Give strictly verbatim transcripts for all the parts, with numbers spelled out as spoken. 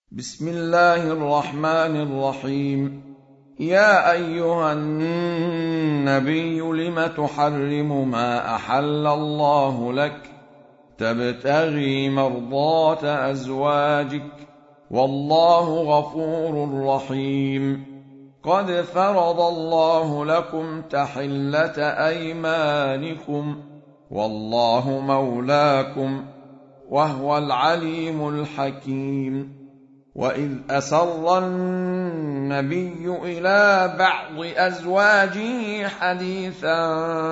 بسم الله الرحمن الرحيم. يا أيها النبي لم تحرم ما أحل الله لك تبتغي مرضات أزواجك والله غفور رحيم. قد فرض الله لكم تحلة أيمانكم والله مولاكم وهو العليم الحكيم. وإذ أسر النبي إلى بعض أزواجه حديثا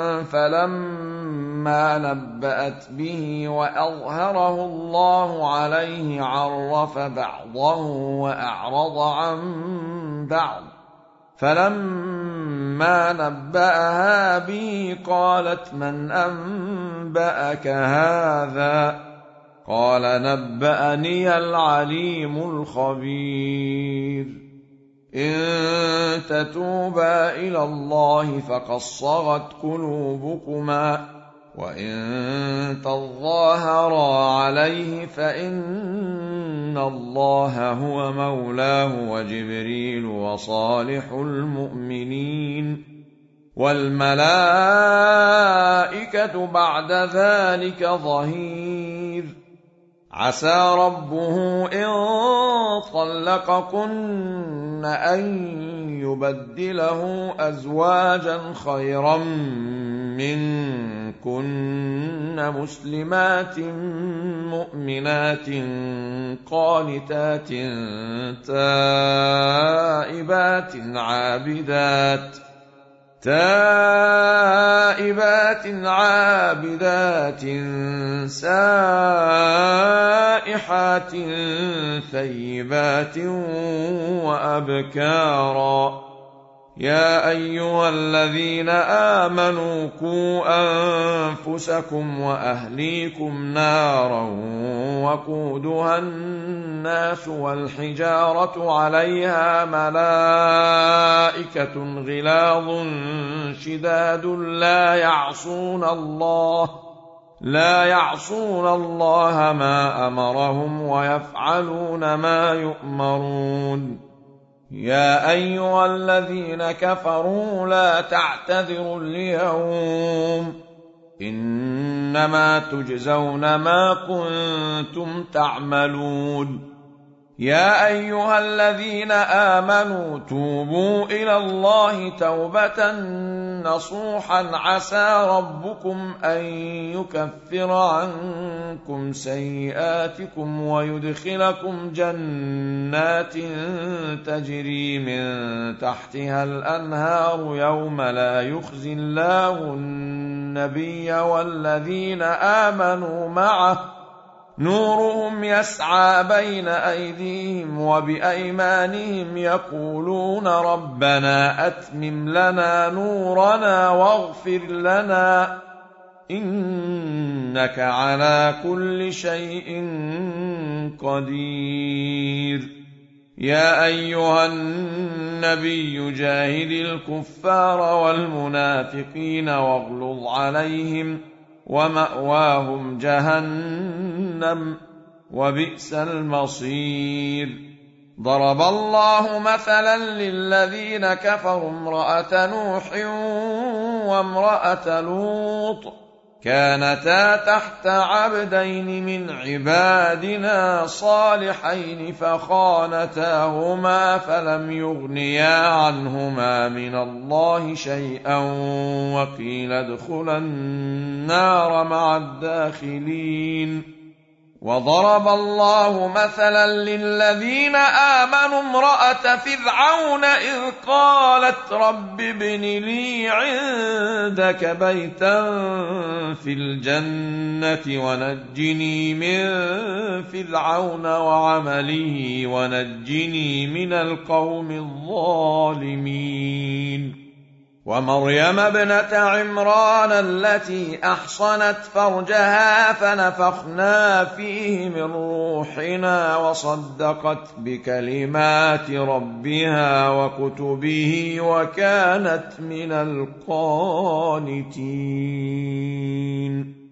فلما نبأت به وأظهره الله عليه عرف بعضه وأعرض عن بعض، فلما نبأها به قالت من أنبأك هذا؟ قال نبأني العليم الخبير. إن تتوبا إلى الله فقد صغت قلوبكما وإن تظاهرا عليه فإن الله هو مولاه وجبريل وصالح المؤمنين والملائكة بعد ذلك ظهير. عسى ربه إن طلقكن أن يبدله أزواجا خيرا منكن مسلمات مؤمنات قانتات تائبات عابدات تائبات عابدات سائحات ثيبات وأبكارا. يا أيها الذين آمنوا قوا أنفسكم وأهليكم نارا وقودها الناس والحجارة عليها ملائكة غلاظ شداد لا يعصون الله لا يعصون الله ما أمرهم ويفعلون ما يؤمرون. يا أيها الذين كفروا لا تعتذروا اليوم إنما تجزون ما كنتم تعملون. يا أيها الذين آمنوا توبوا إلى الله توبة نصوحا عسى ربكم أن يكفر عنكم سيئاتكم ويدخلكم جنات تجري من تحتها الأنهار يوم لا يخزي الله النبي والذين آمنوا معه نورهم يسعى بين أيديهم وبأيمانهم يقولون ربنا أتمم لنا نورنا واغفر لنا إنك على كل شيء قدير. يا أيها النبي جاهد الكفار والمنافقين واغلظ عليهم ومأواهم جهنم وبئس المصير. ضرب الله مثلا للذين كفروا امرأة نوح وامرأة لوط كانتا تحت عبدين من عبادنا صالحين فخانتاهما فلم يغنيا عنهما من الله شيئا وقيل ادخلا النار مع الداخلين. وضرب الله مثلا للذين آمنوا امرأة فرعون إذ قالت رب ابن لي عندك بيتا في الجنة ونجني من فرعون وعمله ونجني من القوم الظالمين. ومريم ابنة عمران التي أحصنت فرجها فنفخنا فيه من روحنا وصدقت بكلمات ربها وكتبه وكانت من القانتين.